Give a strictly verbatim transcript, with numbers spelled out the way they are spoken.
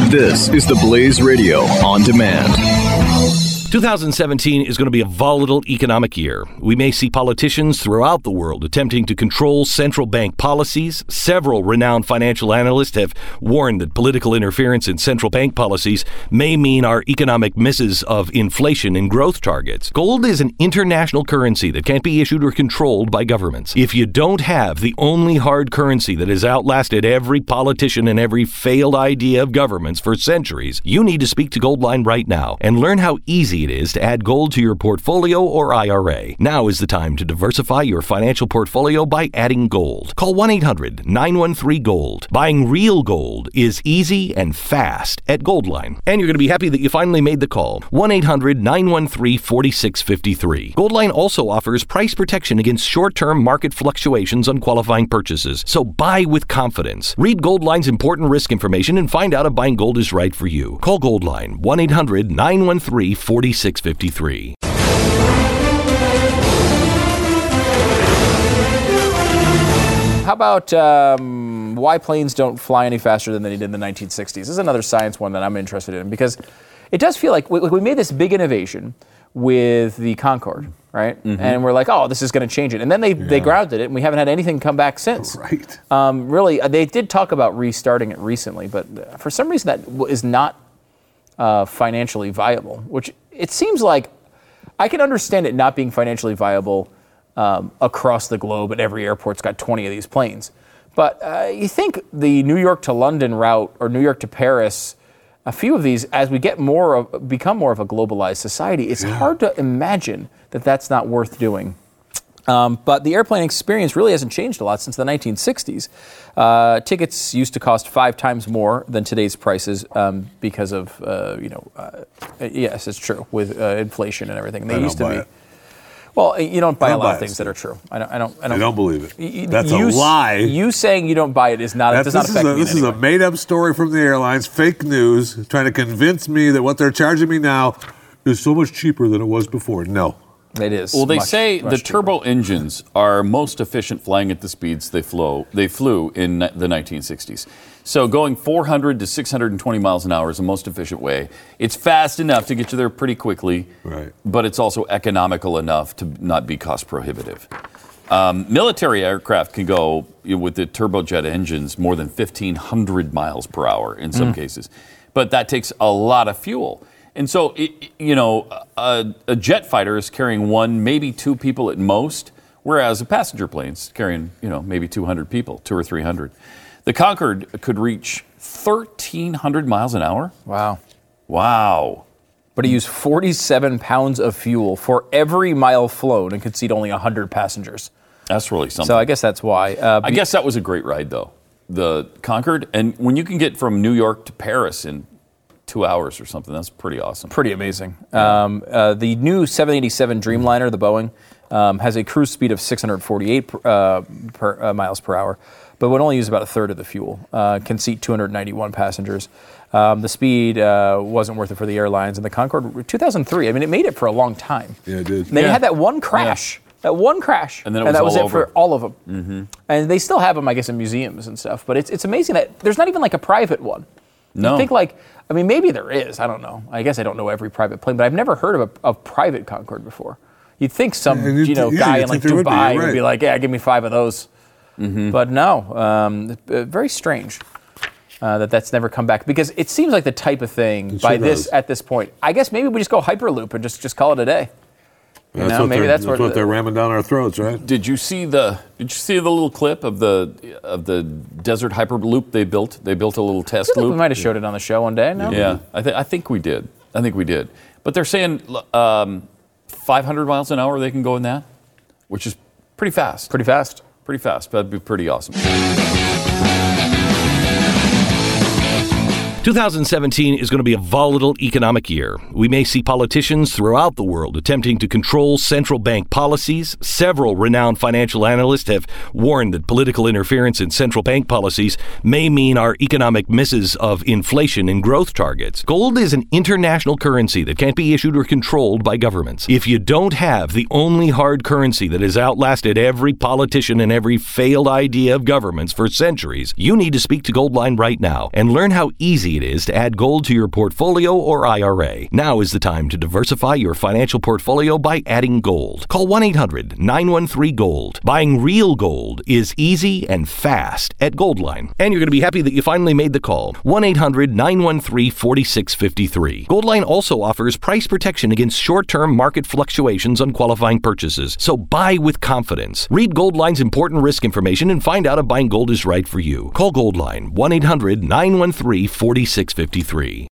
This is the Blaze Radio on demand. twenty seventeen is going to be a volatile economic year. We may see politicians throughout the world attempting to control central bank policies. Several renowned financial analysts have warned that political interference in central bank policies may mean our economic misses of inflation and growth targets. Gold is an international currency that can't be issued or controlled by governments. If you don't have the only hard currency that has outlasted every politician and every failed idea of governments for centuries, you need to speak to Goldline right now and learn how easy it is to add gold to your portfolio or I R A. Now is the time to diversify your financial portfolio by adding gold. Call one eight hundred nine one three gold. Buying real gold is easy and fast at Goldline. And you're going to be happy that you finally made the call. one eight hundred nine one three four six five three. Goldline also offers price protection against short-term market fluctuations on qualifying purchases. So buy with confidence. Read Goldline's important risk information and find out if buying gold is right for you. Call Goldline one eight hundred nine one three four six five three. How about um, why planes don't fly any faster than they did in the nineteen sixties? This is another science one that I'm interested in because it does feel like we, we made this big innovation with the Concorde, right? Mm-hmm. And we're like, oh, this is going to change it. And then they, yeah. they grounded it, and we haven't had anything come back since. Right. Um, really, they did talk about restarting it recently, but for some reason that is not uh, financially viable, which it seems like I can understand it not being financially viable um, across the globe, and every airport's got twenty of these planes. But uh, you think the New York to London route or New York to Paris, a few of these, as we get more of, become more of a globalized society, it's yeah. hard to imagine that that's not worth doing. Um, but the airplane experience really hasn't changed a lot since the nineteen sixties. Uh, tickets used to cost five times more than today's prices um, because of, uh, you know, uh, yes, it's true, with uh, inflation and everything. They I used don't to buy be. It. Well, you don't buy I a don't lot buy of things it, that are true. I don't. I don't. I don't, I don't believe it. You, That's you, a lie. You saying you don't buy it is not. Does not this affect is a, me. This in is any a way. made-up story from the airlines, fake news, trying to convince me that what they're charging me now is so much cheaper than it was before. No. It is. Well, they much, say much the cheaper. turbo engines are most efficient flying at the speeds they flew. They flew in the nineteen sixties. So going four hundred to six hundred twenty miles an hour is the most efficient way. It's fast enough to get you there pretty quickly, right? But it's also economical enough to not be cost prohibitive. Um, military aircraft can go you know, with the turbojet engines more than fifteen hundred miles per hour in some mm. cases, but that takes a lot of fuel. And so, it, you know, a, a jet fighter is carrying one, maybe two people at most, whereas a passenger plane's carrying, you know, maybe two hundred people, two or three hundred. The Concorde could reach thirteen hundred miles an hour. Wow. Wow. But he used forty-seven pounds of fuel for every mile flown and could seat only one hundred passengers. That's really something. So I guess that's why. Uh, I guess that was a great ride, though, the Concorde. And when you can get from New York to Paris in two hours or something, that's pretty awesome. Pretty amazing. Yeah. Um, uh, the new seven eighty-seven Dreamliner, the Boeing, um, has a cruise speed of six hundred forty-eight uh, per, uh, miles per hour, but would only use about a third of the fuel. Uh, can seat two hundred ninety-one passengers. Um, the speed uh, wasn't worth it for the airlines. And the Concorde, two thousand three, I mean, it made it for a long time. Yeah, it did. They yeah. had that one crash. Yeah. That one crash. And then it and was that was all it over. for all of them. Mm-hmm. And they still have them, I guess, in museums and stuff. But it's it's amazing that there's not even like a private one. No. You think like, I mean, maybe there is. I don't know. I guess I don't know every private plane, but I've never heard of a, a private Concorde before. You'd think some, Yeah, you know, yeah, guy you'd in like think there would be, Dubai you're would right. be like, yeah, give me five of those. Mm-hmm. But no, um, uh, very strange uh, that that's never come back because it seems like the type of thing It by sure this does. at this point. I guess maybe we just go Hyperloop and just just call it a day. You That's know, what maybe they're, that's, that's where what they're ramming down our throats, right? Did you see the Did you see the little clip of the of the desert Hyperloop they built? They built a little test I feel like loop. we might have showed it on the show one day. No? Yeah, I think I think we did. I think we did. But they're saying um, five hundred miles an hour they can go in that, which is pretty fast. Pretty fast. Pretty fast. That'd be pretty awesome. twenty seventeen is going to be a volatile economic year. We may see politicians throughout the world attempting to control central bank policies. Several renowned financial analysts have warned that political interference in central bank policies may mean our economic misses of inflation and growth targets. Gold is an international currency that can't be issued or controlled by governments. If you don't have the only hard currency that has outlasted every politician and every failed idea of governments for centuries, you need to speak to Goldline right now and learn how easy easy it is to add gold to your portfolio or I R A. Now is the time to diversify your financial portfolio by adding gold. Call one eight hundred nine one three gold. Buying real gold is easy and fast at Goldline. And you're going to be happy that you finally made the call. one eight hundred nine one three four six five three. Goldline also offers price protection against short-term market fluctuations on qualifying purchases. So buy with confidence. Read Goldline's important risk information and find out if buying gold is right for you. Call Goldline one eight hundred nine one three four six five three.